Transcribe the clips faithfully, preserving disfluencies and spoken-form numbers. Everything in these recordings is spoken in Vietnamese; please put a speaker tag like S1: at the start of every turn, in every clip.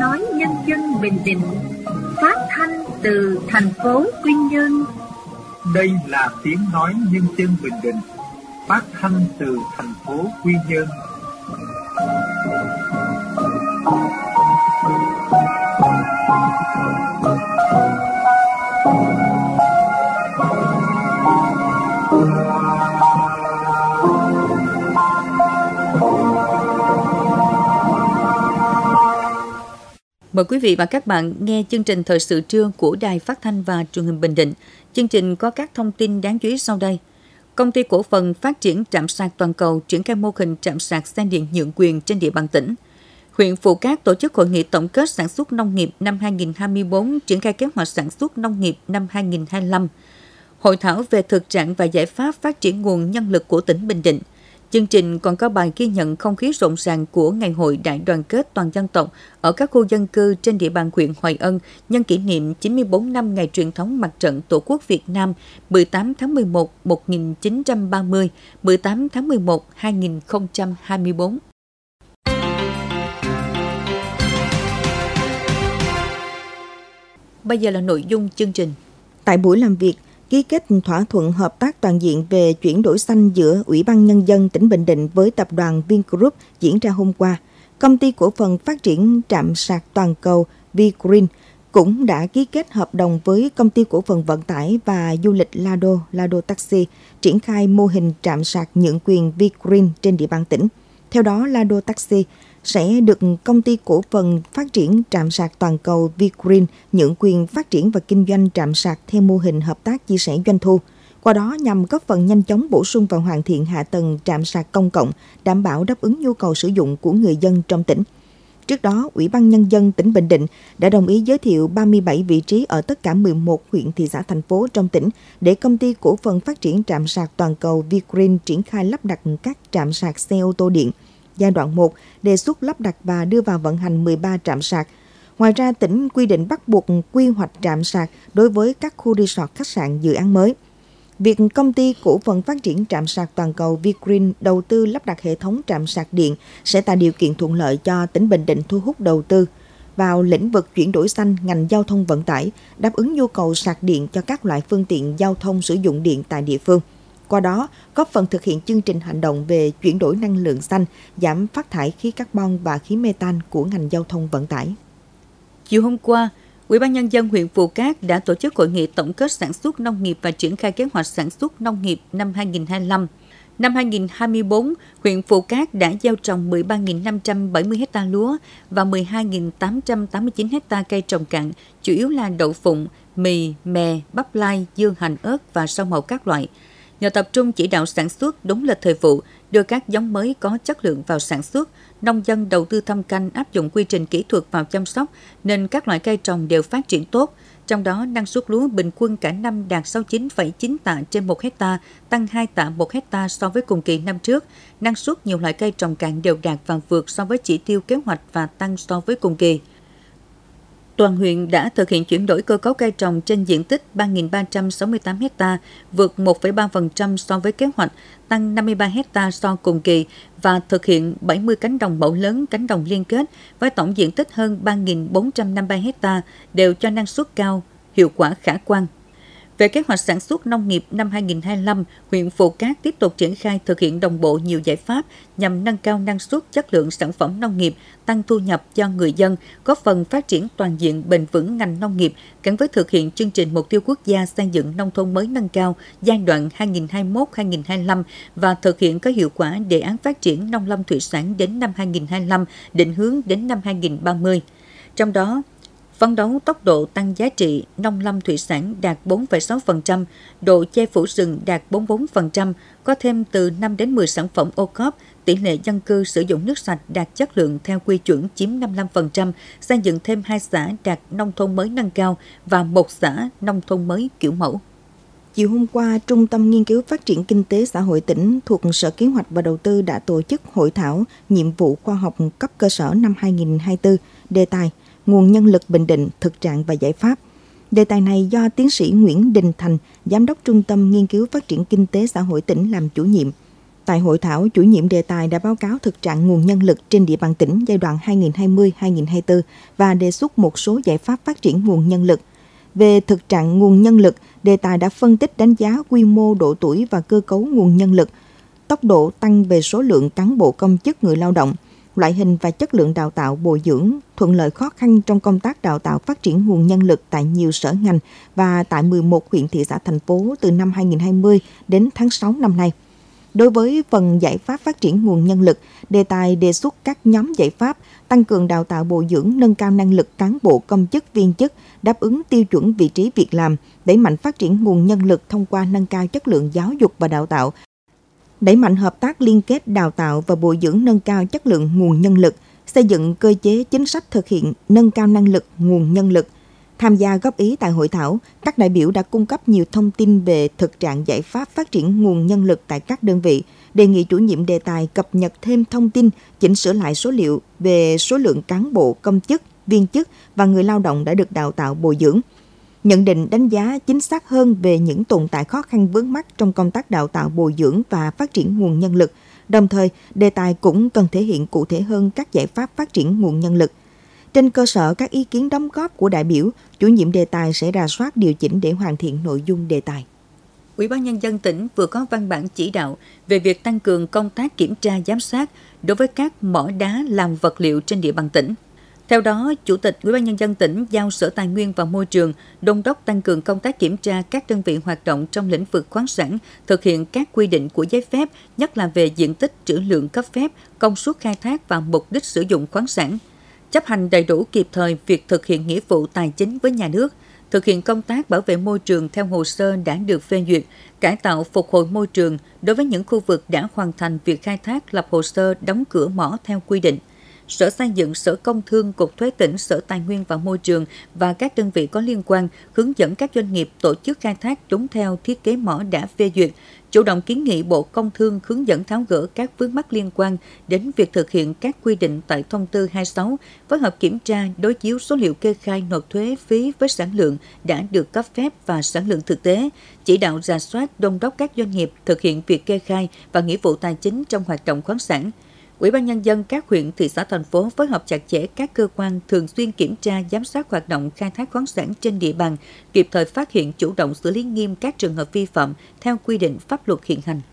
S1: nói nhân dân Bình Định, phát thanh từ thành phố Quy Nhơn.
S2: Đây là tiếng nói nhân dân Bình Định, phát thanh từ thành phố Quy Nhơn.
S3: Mời quý vị và các bạn nghe chương trình thời sự trưa của Đài Phát thanh và Truyền hình Bình Định. Chương trình có các thông tin đáng chú ý sau đây. Công ty cổ phần phát triển trạm sạc toàn cầu triển khai mô hình trạm sạc xe điện nhượng quyền trên địa bàn tỉnh. Huyện Phù Cát tổ chức hội nghị tổng kết sản xuất nông nghiệp năm hai nghìn không trăm hai mươi tư, triển khai kế hoạch sản xuất nông nghiệp năm hai nghìn không trăm hai mươi lăm. Hội thảo về thực trạng và giải pháp phát triển nguồn nhân lực của tỉnh Bình Định. Chương trình còn có bài ghi nhận không khí rộn ràng của Ngày hội Đại đoàn kết toàn dân tộc ở các khu dân cư trên địa bàn huyện Hoài Ân nhân kỷ niệm chín mươi tư năm ngày truyền thống Mặt trận Tổ quốc Việt Nam mười tám tháng mười một một nghìn chín trăm ba mươi, mười tám tháng mười một hai nghìn không trăm hai mươi tư. Bây giờ là nội dung chương trình.
S4: Tại buổi làm việc, ký kết thỏa thuận hợp tác toàn diện về chuyển đổi xanh giữa Ủy ban Nhân dân tỉnh Bình Định với tập đoàn Vingroup diễn ra hôm qua. Công ty cổ phần phát triển trạm sạc toàn cầu V-Green cũng đã ký kết hợp đồng với công ty cổ phần vận tải và du lịch Lado, Lado Taxi, triển khai mô hình trạm sạc nhượng quyền V-Green trên địa bàn tỉnh. Theo đó, Lado Taxi sẽ được công ty cổ phần phát triển trạm sạc toàn cầu V-Green nhượng quyền phát triển và kinh doanh trạm sạc theo mô hình hợp tác chia sẻ doanh thu. Qua đó nhằm góp phần nhanh chóng bổ sung và hoàn thiện hạ tầng trạm sạc công cộng, đảm bảo đáp ứng nhu cầu sử dụng của người dân trong tỉnh. Trước đó, Ủy ban Nhân dân tỉnh Bình Định đã đồng ý giới thiệu ba mươi bảy vị trí ở tất cả mười một huyện, thị xã, thành phố trong tỉnh để công ty cổ phần phát triển trạm sạc toàn cầu V-Green triển khai lắp đặt các trạm sạc xe ô tô điện. Giai đoạn một đề xuất lắp đặt và đưa vào vận hành mười ba trạm sạc. Ngoài ra, tỉnh quy định bắt buộc quy hoạch trạm sạc đối với các khu resort, khách sạn, dự án mới. Việc công ty cổ phần phát triển trạm sạc toàn cầu V-Green đầu tư lắp đặt hệ thống trạm sạc điện sẽ tạo điều kiện thuận lợi cho tỉnh Bình Định thu hút đầu tư vào lĩnh vực chuyển đổi xanh, ngành giao thông vận tải, đáp ứng nhu cầu sạc điện cho các loại phương tiện giao thông sử dụng điện tại địa phương. Qua đó, góp phần thực hiện chương trình hành động về chuyển đổi năng lượng xanh, giảm phát thải khí carbon và khí methane của ngành giao thông vận tải.
S3: Chiều hôm qua, Ủy ban Nhân dân huyện Phù Cát đã tổ chức hội nghị tổng kết sản xuất nông nghiệp và triển khai kế hoạch sản xuất nông nghiệp năm hai nghìn không trăm hai mươi lăm. Năm hai nghìn không trăm hai mươi tư, huyện Phù Cát đã gieo trồng mười ba nghìn năm trăm bảy mươi ha lúa và mười hai nghìn tám trăm tám mươi chín ha cây trồng cạn, chủ yếu là đậu phụng, mì, mè, bắp lai, dưa, hành, ớt và rau màu các loại. Nhờ tập trung chỉ đạo sản xuất đúng lịch thời vụ, đưa các giống mới có chất lượng vào sản xuất, nông dân đầu tư thâm canh áp dụng quy trình kỹ thuật vào chăm sóc nên các loại cây trồng đều phát triển tốt. Trong đó, năng suất lúa bình quân cả năm đạt sáu mươi chín phẩy chín tạ trên một hecta, tăng hai tạ một hecta so với cùng kỳ năm trước. Năng suất nhiều loại cây trồng cạn đều đạt và vượt so với chỉ tiêu kế hoạch và tăng so với cùng kỳ. Toàn huyện đã thực hiện chuyển đổi cơ cấu cây trồng trên diện tích ba nghìn ba trăm sáu mươi tám ha, vượt một phẩy ba phần trăm so với kế hoạch, tăng năm mươi ba ha so cùng kỳ và thực hiện bảy mươi cánh đồng mẫu lớn, cánh đồng liên kết với tổng diện tích hơn ba nghìn bốn trăm năm mươi ba ha, đều cho năng suất cao, hiệu quả khả quan. Về kế hoạch sản xuất nông nghiệp năm hai nghìn không trăm hai mươi lăm, huyện Phù Cát tiếp tục triển khai thực hiện đồng bộ nhiều giải pháp nhằm nâng cao năng suất, chất lượng sản phẩm nông nghiệp, tăng thu nhập cho người dân, góp phần phát triển toàn diện bền vững ngành nông nghiệp gắn với thực hiện chương trình mục tiêu quốc gia xây dựng nông thôn mới nâng cao giai đoạn hai nghìn không trăm hai mươi mốt đến hai nghìn không trăm hai mươi lăm và thực hiện có hiệu quả đề án phát triển nông lâm thủy sản đến năm hai nghìn không trăm hai mươi lăm, định hướng đến năm hai nghìn không trăm ba mươi. Trong đó, phấn đấu tốc độ tăng giá trị nông lâm thủy sản đạt bốn phẩy sáu phần trăm, độ che phủ rừng đạt bốn mươi bốn phần trăm, có thêm từ năm đến mười sản phẩm ô cốp, tỷ lệ dân cư sử dụng nước sạch đạt chất lượng theo quy chuẩn chiếm năm mươi lăm phần trăm, xây dựng thêm hai xã đạt nông thôn mới nâng cao và một xã nông thôn mới kiểu mẫu.
S4: Chiều hôm qua, Trung tâm Nghiên cứu Phát triển Kinh tế Xã hội tỉnh thuộc Sở Kế hoạch và Đầu tư đã tổ chức hội thảo nhiệm vụ khoa học cấp cơ sở năm hai nghìn không trăm hai mươi tư, đề tài nguồn nhân lực Bình Định, thực trạng và giải pháp. Đề tài này do tiến sĩ Nguyễn Đình Thành, Giám đốc Trung tâm Nghiên cứu Phát triển Kinh tế Xã hội tỉnh làm chủ nhiệm. Tại hội thảo, chủ nhiệm đề tài đã báo cáo thực trạng nguồn nhân lực trên địa bàn tỉnh giai đoạn hai nghìn không trăm hai mươi đến hai nghìn không trăm hai mươi tư và đề xuất một số giải pháp phát triển nguồn nhân lực. Về thực trạng nguồn nhân lực, đề tài đã phân tích đánh giá quy mô, độ tuổi và cơ cấu nguồn nhân lực, tốc độ tăng về số lượng cán bộ công chức người lao động, loại hình và chất lượng đào tạo bồi dưỡng, thuận lợi khó khăn trong công tác đào tạo phát triển nguồn nhân lực tại nhiều sở ngành và tại mười một huyện thị xã thành phố từ năm hai nghìn không trăm hai mươi đến tháng sáu năm nay. Đối với phần giải pháp phát triển nguồn nhân lực, đề tài đề xuất các nhóm giải pháp tăng cường đào tạo bồi dưỡng, nâng cao năng lực cán bộ công chức viên chức, đáp ứng tiêu chuẩn vị trí việc làm, đẩy mạnh phát triển nguồn nhân lực thông qua nâng cao chất lượng giáo dục và đào tạo, đẩy mạnh hợp tác liên kết đào tạo và bồi dưỡng nâng cao chất lượng nguồn nhân lực, xây dựng cơ chế chính sách thực hiện nâng cao năng lực nguồn nhân lực. Tham gia góp ý tại hội thảo, các đại biểu đã cung cấp nhiều thông tin về thực trạng giải pháp phát triển nguồn nhân lực tại các đơn vị, đề nghị chủ nhiệm đề tài cập nhật thêm thông tin, chỉnh sửa lại số liệu về số lượng cán bộ, công chức, viên chức và người lao động đã được đào tạo bồi dưỡng. Nhận định đánh giá chính xác hơn về những tồn tại khó khăn vướng mắc trong công tác đào tạo bồi dưỡng và phát triển nguồn nhân lực. Đồng thời, đề tài cũng cần thể hiện cụ thể hơn các giải pháp phát triển nguồn nhân lực. Trên cơ sở các ý kiến đóng góp của đại biểu, chủ nhiệm đề tài sẽ rà soát điều chỉnh để hoàn thiện nội dung đề tài.
S3: Ủy ban Nhân dân tỉnh vừa có văn bản chỉ đạo về việc tăng cường công tác kiểm tra giám sát đối với các mỏ đá làm vật liệu trên địa bàn tỉnh. Theo đó, Chủ tịch Ủy ban Nhân dân tỉnh giao Sở Tài nguyên và Môi trường đôn đốc tăng cường công tác kiểm tra các đơn vị hoạt động trong lĩnh vực khoáng sản, thực hiện các quy định của giấy phép, nhất là về diện tích, trữ lượng cấp phép, công suất khai thác và mục đích sử dụng khoáng sản, chấp hành đầy đủ kịp thời việc thực hiện nghĩa vụ tài chính với nhà nước, thực hiện công tác bảo vệ môi trường theo hồ sơ đã được phê duyệt, cải tạo phục hồi môi trường đối với những khu vực đã hoàn thành việc khai thác, lập hồ sơ đóng cửa mỏ theo quy định. Sở Xây dựng, Sở Công Thương, Cục Thuế tỉnh, Sở Tài nguyên và Môi trường và các đơn vị có liên quan hướng dẫn các doanh nghiệp tổ chức khai thác đúng theo thiết kế mỏ đã phê duyệt, chủ động kiến nghị Bộ Công Thương hướng dẫn tháo gỡ các vướng mắc liên quan đến việc thực hiện các quy định tại Thông tư hai mươi sáu, phối hợp kiểm tra, đối chiếu số liệu kê khai nộp thuế phí với sản lượng đã được cấp phép và sản lượng thực tế, chỉ đạo rà soát đôn đốc các doanh nghiệp thực hiện việc kê khai và nghĩa vụ tài chính trong hoạt động khoáng sản. Ủy ban Nhân dân các huyện, thị xã, thành phố phối hợp chặt chẽ các cơ quan thường xuyên kiểm tra, giám sát hoạt động khai thác khoáng sản trên địa bàn, kịp thời phát hiện, chủ động xử lý nghiêm các trường hợp vi phạm theo quy định pháp luật hiện hành.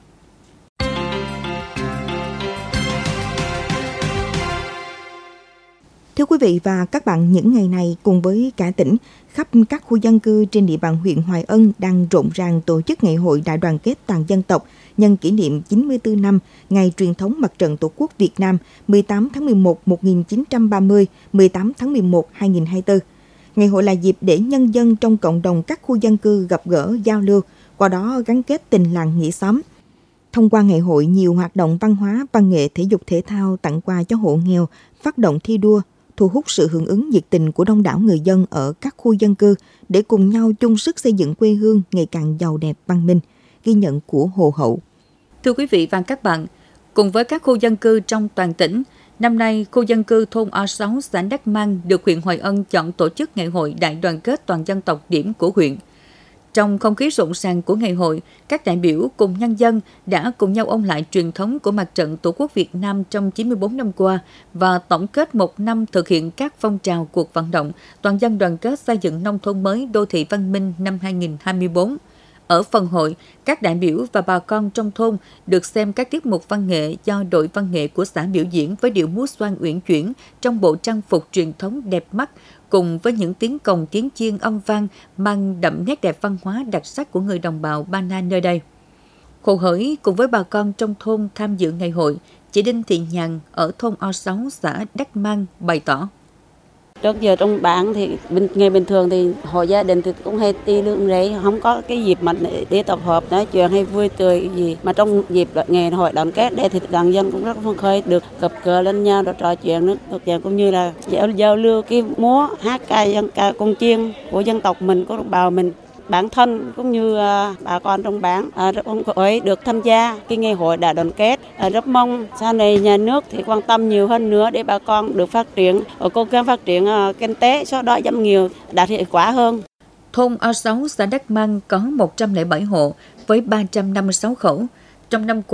S4: Thưa quý vị và các bạn, những ngày này cùng với cả tỉnh, khắp các khu dân cư trên địa bàn huyện Hoài Ân đang rộn ràng tổ chức ngày hội đại đoàn kết toàn dân tộc nhân kỷ niệm chín mươi tư năm Ngày truyền thống Mặt trận Tổ quốc Việt Nam mười tám tháng mười một năm một nghìn chín trăm ba mươi, mười tám tháng mười một năm hai nghìn không trăm hai mươi tư. Ngày hội là dịp để nhân dân trong cộng đồng các khu dân cư gặp gỡ, giao lưu, qua đó gắn kết tình làng nghĩa xóm. Thông qua ngày hội, nhiều hoạt động văn hóa, văn nghệ, thể dục thể thao tặng quà cho hộ nghèo, phát động thi đua, thu hút sự hưởng ứng nhiệt tình của đông đảo người dân ở các khu dân cư để cùng nhau chung sức xây dựng quê hương ngày càng giàu đẹp văn minh. Ghi nhận của Hồ Hậu.
S3: Thưa quý vị và các bạn, cùng với các khu dân cư trong toàn tỉnh, năm nay khu dân cư thôn O sáu xã Đắc Mang được huyện Hoài Ân chọn tổ chức ngày hội đại đoàn kết toàn dân tộc điểm của huyện. Trong không khí rộn ràng của ngày hội, các đại biểu cùng nhân dân đã cùng nhau ôn lại truyền thống của Mặt trận Tổ quốc Việt Nam trong chín mươi tư năm qua và tổng kết một năm thực hiện các phong trào cuộc vận động toàn dân đoàn kết xây dựng nông thôn mới đô thị văn minh năm hai nghìn không trăm hai mươi tư. Ở phần hội, các đại biểu và bà con trong thôn được xem các tiết mục văn nghệ do đội văn nghệ của xã biểu diễn với điệu múa xoan uyển chuyển trong bộ trang phục truyền thống đẹp mắt, cùng với những tiếng cồng tiếng chiêng âm vang mang đậm nét đẹp văn hóa đặc sắc của người đồng bào Ba Na nơi đây. Hồ Hởi cùng với bà con trong thôn tham dự ngày hội, chị Đinh Thị Nhàn ở thôn O sáu xã Đắc Mang bày tỏ.
S5: Trước giờ trong bản thì ngày bình thường thì hội gia đình thì cũng hay đi lương rẫy, không có cái dịp mà để tập hợp nói chuyện hay vui tươi gì, mà trong dịp ngày hội đoàn kết đây thì đoàn dân cũng rất phấn khởi được gặp gỡ lẫn nhau, được trò chuyện nước trò chuyện cũng như là giao, giao lưu cái múa hát ca dân ca cung chiêng của dân tộc mình, của đồng bào mình. Bản thân cũng như uh, bà con trong bản uh, rất phấn khởi được tham gia cái ngày hội đại đoàn kết, uh, rất mong sau này nhà nước thì quan tâm nhiều hơn nữa để bà con được phát triển, uh, cố gắng phát triển uh, kinh tế, sau đó giảm nghèo đạt hiệu quả hơn.
S3: Thôn O sáu xã Đắc Mang có một trăm lẻ bảy hộ với ba trăm năm mươi sáu khẩu. Trong năm qua,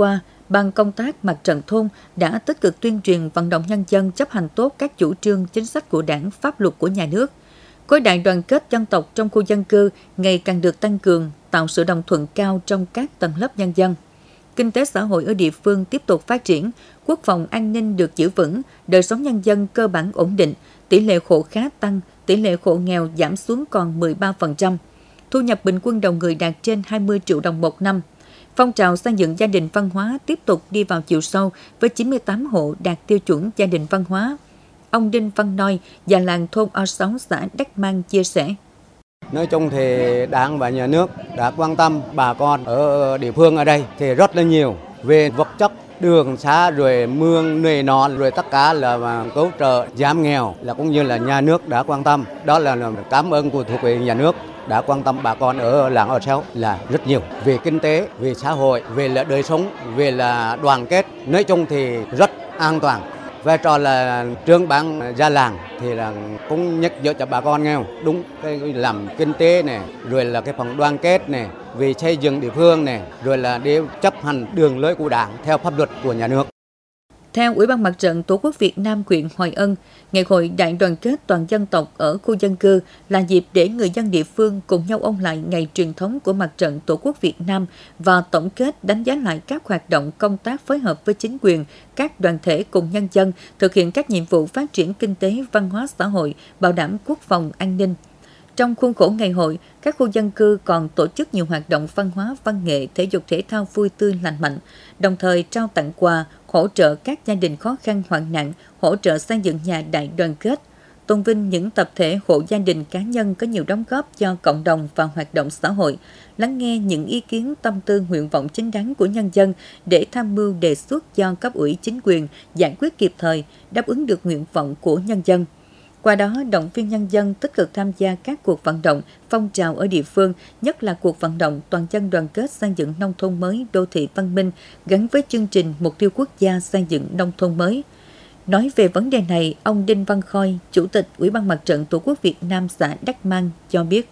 S3: Ban công tác mặt trận thôn đã tích cực tuyên truyền vận động nhân dân chấp hành tốt các chủ trương, chính sách của Đảng, pháp luật của nhà nước. Khối đại đoàn kết dân tộc trong khu dân cư ngày càng được tăng cường, tạo sự đồng thuận cao trong các tầng lớp nhân dân. Kinh tế xã hội ở địa phương tiếp tục phát triển, quốc phòng an ninh được giữ vững, đời sống nhân dân cơ bản ổn định, tỷ lệ hộ khá tăng, tỷ lệ hộ nghèo giảm xuống còn mười ba phần trăm. Thu nhập bình quân đầu người đạt trên hai mươi triệu đồng một năm. Phong trào xây dựng gia đình văn hóa tiếp tục đi vào chiều sâu với chín mươi tám hộ đạt tiêu chuẩn gia đình văn hóa. Ông Đinh Văn Noi, già làng thôn O sáu xã Đắc Mang chia sẻ.
S6: Nói chung thì Đảng và Nhà nước đã quan tâm bà con ở địa phương ở đây thì rất là nhiều về vật chất, đường xá rồi mương nề nọ rồi tất cả là cứu trợ giảm nghèo là cũng như là nhà nước đã quan tâm. Đó là cảm ơn của thuộc về nhà nước đã quan tâm bà con ở làng O sáu là rất nhiều về kinh tế, về xã hội, về là đời sống, về là đoàn kết. Nói chung thì rất an toàn. Vai trò là trưởng ban gia làng thì là cũng nhắc nhở cho bà con nghèo đúng cái làm kinh tế này, rồi là cái phần đoàn kết này, về xây dựng địa phương này, rồi là để chấp hành đường lối của Đảng theo pháp luật của nhà nước.
S3: Theo Ủy ban Mặt trận Tổ quốc Việt Nam huyện Hoài Ân, Ngày hội đại đoàn kết toàn dân tộc ở khu dân cư là dịp để người dân địa phương cùng nhau ôn lại ngày truyền thống của Mặt trận Tổ quốc Việt Nam và tổng kết đánh giá lại các hoạt động công tác phối hợp với chính quyền, các đoàn thể cùng nhân dân thực hiện các nhiệm vụ phát triển kinh tế, văn hóa xã hội, bảo đảm quốc phòng an ninh. Trong khuôn khổ ngày hội, các khu dân cư còn tổ chức nhiều hoạt động văn hóa, văn nghệ, thể dục thể thao vui tươi lành mạnh, đồng thời trao tặng quà, hỗ trợ các gia đình khó khăn hoạn nạn, hỗ trợ xây dựng nhà đại đoàn kết, tôn vinh những tập thể, hộ gia đình, cá nhân có nhiều đóng góp cho cộng đồng và hoạt động xã hội, lắng nghe những ý kiến, tâm tư, nguyện vọng chính đáng của nhân dân để tham mưu đề xuất cho cấp ủy chính quyền giải quyết kịp thời, đáp ứng được nguyện vọng của nhân dân. Qua đó, động viên nhân dân tích cực tham gia các cuộc vận động, phong trào ở địa phương, nhất là cuộc vận động toàn dân đoàn kết xây dựng nông thôn mới, đô thị văn minh, gắn với chương trình Mục tiêu Quốc gia xây dựng nông thôn mới. Nói về vấn đề này, ông Đinh Văn Khôi, Chủ tịch Ủy ban Mặt trận Tổ quốc Việt Nam xã Đắc Mang cho biết.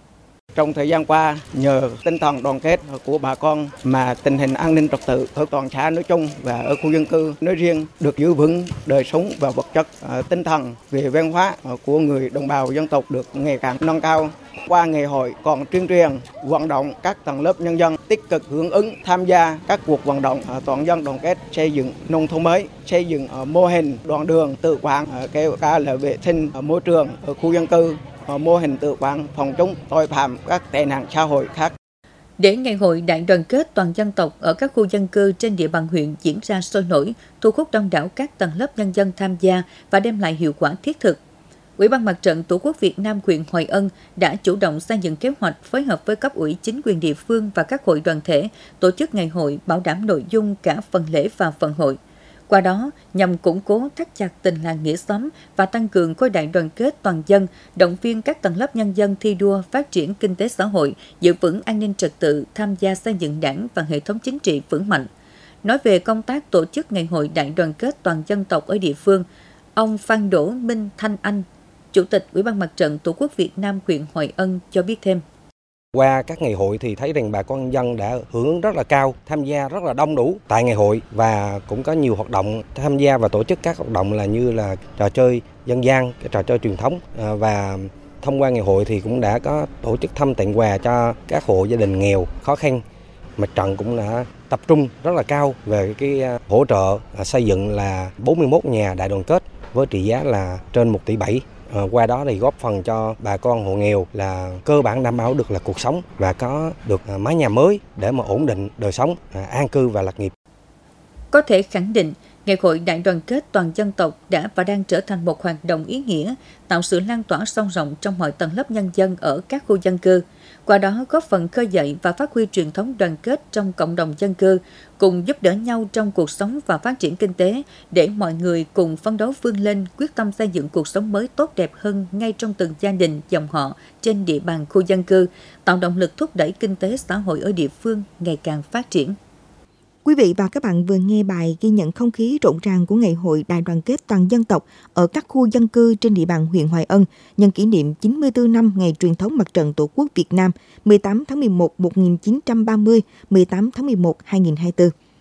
S7: Trong thời gian qua, nhờ tinh thần đoàn kết của bà con mà tình hình an ninh trật tự ở toàn xã nói chung và ở khu dân cư nói riêng được giữ vững, đời sống và vật chất, tinh thần về văn hóa của người đồng bào dân tộc được ngày càng nâng cao. Qua ngày hội còn tuyên truyền, vận động các tầng lớp nhân dân tích cực hưởng ứng tham gia các cuộc vận động toàn dân đoàn kết xây dựng nông thôn mới, xây dựng mô hình đoạn đường tự quản, kể cả là vệ sinh môi trường ở khu dân cư, mô hình tự quản phòng chống tội phạm các tệ nạn xã hội khác.
S3: Để ngày hội đại đoàn kết toàn dân tộc ở các khu dân cư trên địa bàn huyện diễn ra sôi nổi, thu hút đông đảo các tầng lớp nhân dân tham gia và đem lại hiệu quả thiết thực, Ủy ban Mặt trận Tổ quốc Việt Nam huyện Hoài Ân đã chủ động xây dựng kế hoạch phối hợp với cấp ủy chính quyền địa phương và các hội đoàn thể tổ chức ngày hội bảo đảm nội dung cả phần lễ và phần hội. Qua đó, nhằm củng cố thắt chặt tình làng nghĩa xóm và tăng cường khối đại đoàn kết toàn dân, động viên các tầng lớp nhân dân thi đua phát triển kinh tế xã hội, giữ vững an ninh trật tự, tham gia xây dựng đảng và hệ thống chính trị vững mạnh. Nói về công tác tổ chức ngày hội đại đoàn kết toàn dân tộc ở địa phương, ông Phan Đỗ Minh Thanh Anh, Chủ tịch Ủy ban Mặt trận Tổ quốc Việt Nam huyện Hoài Ân cho biết thêm.
S8: Qua các ngày hội thì thấy rằng bà con nhân dân đã hưởng ứng rất là cao, tham gia rất là đông đủ tại ngày hội và cũng có nhiều hoạt động tham gia và tổ chức các hoạt động là như là trò chơi dân gian, trò chơi truyền thống và thông qua ngày hội thì cũng đã có tổ chức thăm tặng quà cho các hộ gia đình nghèo khó khăn. Mặt trận cũng đã tập trung rất là cao về cái hỗ trợ xây dựng là bốn mươi mốt nhà đại đoàn kết với trị giá là trên một tỷ bảy. À, qua đó thì góp phần cho bà con hộ nghèo là cơ bản đảm bảo được là cuộc sống và có được à, mái nhà mới để mà ổn định đời sống, à, an cư và lập nghiệp.
S3: Có thể khẳng định, Ngày hội đại đoàn kết toàn dân tộc đã và đang trở thành một hoạt động ý nghĩa, tạo sự lan tỏa sâu rộng trong mọi tầng lớp nhân dân ở các khu dân cư. Qua đó góp phần khơi dậy và phát huy truyền thống đoàn kết trong cộng đồng dân cư, cùng giúp đỡ nhau trong cuộc sống và phát triển kinh tế, để mọi người cùng phấn đấu vươn lên, quyết tâm xây dựng cuộc sống mới tốt đẹp hơn ngay trong từng gia đình, dòng họ trên địa bàn khu dân cư, tạo động lực thúc đẩy kinh tế xã hội ở địa phương ngày càng phát triển.
S4: Quý vị và các bạn vừa nghe bài ghi nhận không khí rộn ràng của Ngày hội đại đoàn kết toàn dân tộc ở các khu dân cư trên địa bàn huyện Hoài Ân nhân kỷ niệm chín mươi tư năm Ngày truyền thống Mặt trận Tổ quốc Việt Nam mười tám tháng mười một năm một nghìn chín trăm ba mươi, mười tám tháng mười một năm hai nghìn không trăm hai mươi tư.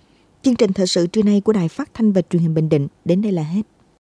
S4: Chương trình thời sự trưa nay của Đài Phát thanh và Truyền hình Bình Định đến đây là hết.